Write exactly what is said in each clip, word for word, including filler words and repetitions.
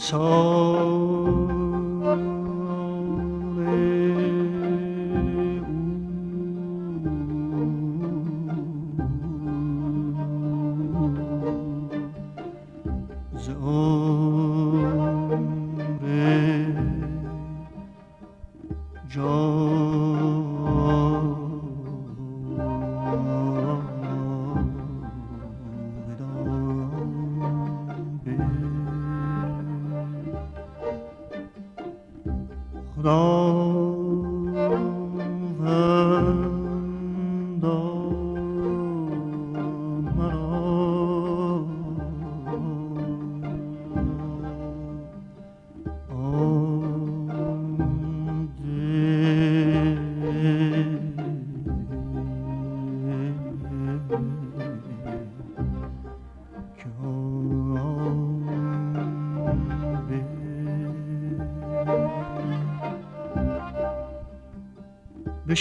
به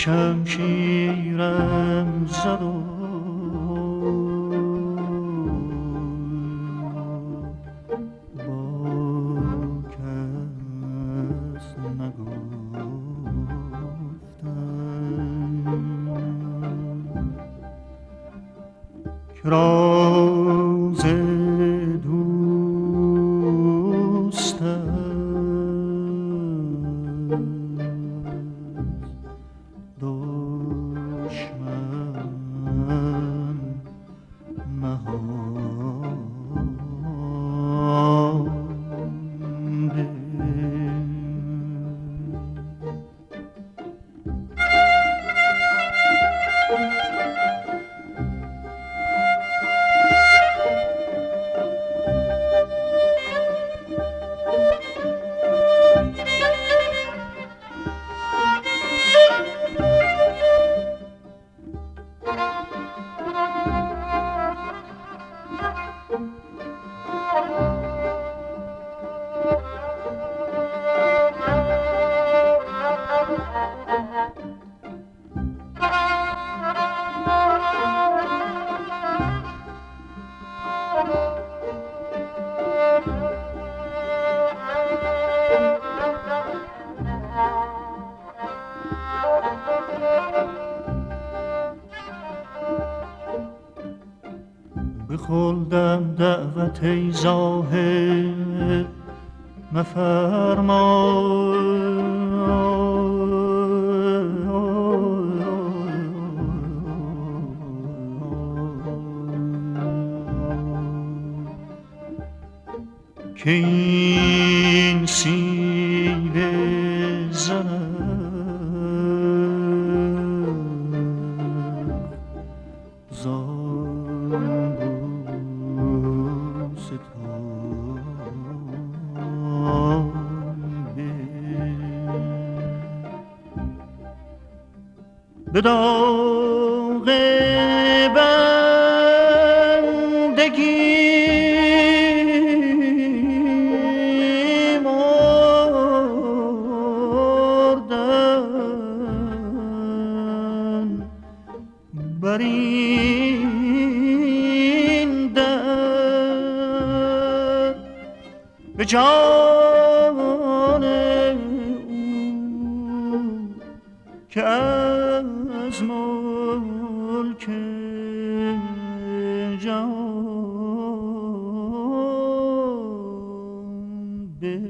شمشیرم زد و با کس نگفتم که راز دوستم بخوردم دعوت ای زاهد مفرما که این سینه زند به داغ بندگی مردن بر این در به جان او که از ملک جان به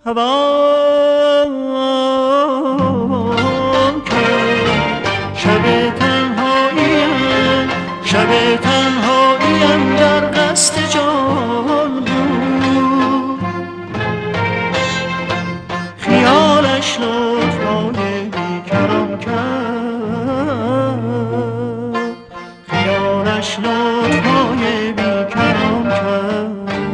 توان کرد. شب تنهاییم شب تنهاییم در قصد جان بود، خیالش لطفای بیکران کرد، خیالش لطفای بیکران کرد.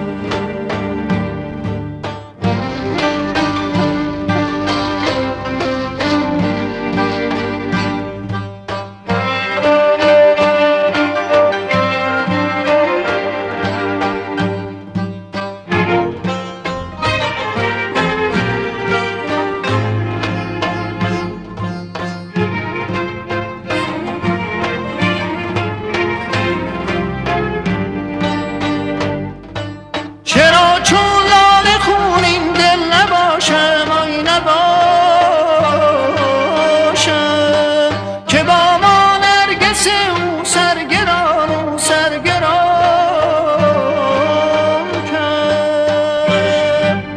چرا چون لاله خون این دل نباشم، آی نباشم که با ما نرگس او سرگران او سرگران کرد.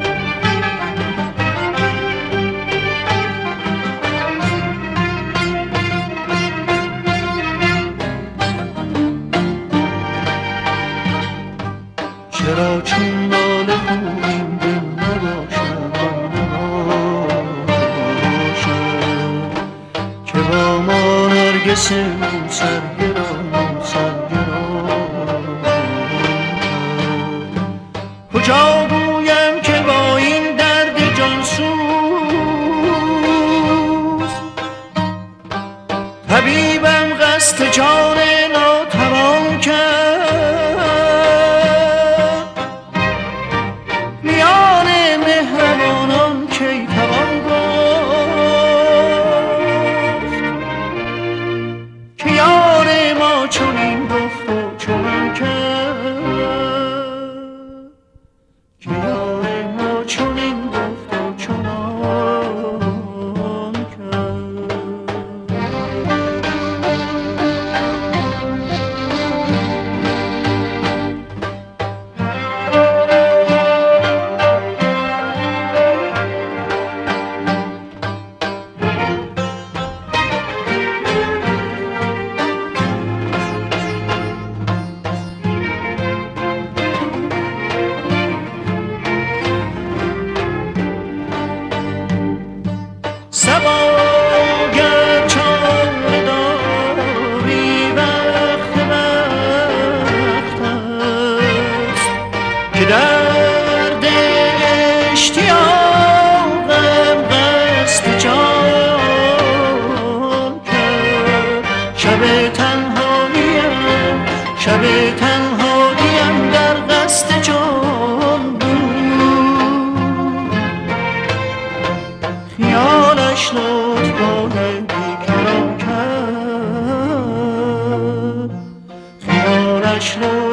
چرا چون لاله خون این دل نباشم، نباشم که با ما نرگس او سرگران او سرگران کرد. کجا گویم که با این درد جانسوز طبیبم قصد جان ناتوان کرد. میان مهربانان کی توان گفت که یار ما چنین گفت و چنان کرد، که یار ما چنین گفت و چنان کرد. صبا گر چاره داری وقت وقت است که درد اشتیاقم قصد جان کرد. شب تنهاییم شب تنهاییم در قصد جان بود، خیالش لطفای بیکران کرد، خیالش لطفای